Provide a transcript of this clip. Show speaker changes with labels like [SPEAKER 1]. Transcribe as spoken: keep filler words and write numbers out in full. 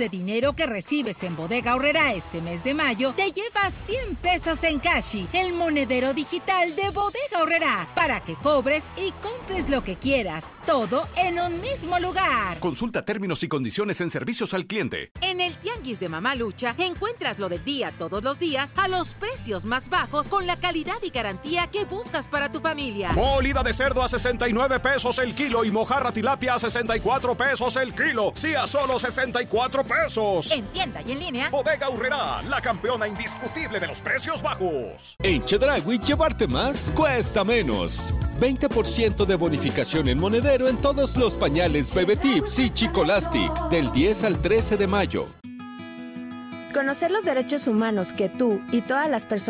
[SPEAKER 1] de dinero que recibes en Bodega Aurrerá este mes de mayo, te llevas cien pesos en Cashi, el monedero digital de Bodega Aurrerá, para que cobres y compres lo que quieras, todo en un mismo lugar.
[SPEAKER 2] Consulta términos y condiciones en servicios al cliente.
[SPEAKER 3] En el Tianguis de Mamalucha encuentras lo del día todos los días a los precios más bajos con la calidad y garantía que buscas para tu familia.
[SPEAKER 4] Molida de cerdo a sesenta y nueve pesos el kilo y mojarra tilapia a sesenta y cuatro pesos el kilo. Sí, a solo sesenta y cuatro pesos.
[SPEAKER 3] En tienda y en línea.
[SPEAKER 4] Bodega Aurrerá, la campeona indiscutible de los precios bajos.
[SPEAKER 5] En Chedraui, llevarte más cuesta menos. veinte por ciento de bonificación en monedero en todos los pañales Bebe Tips y Chicolastic del diez al trece de mayo.
[SPEAKER 6] Conocer los derechos humanos que tú y todas las personas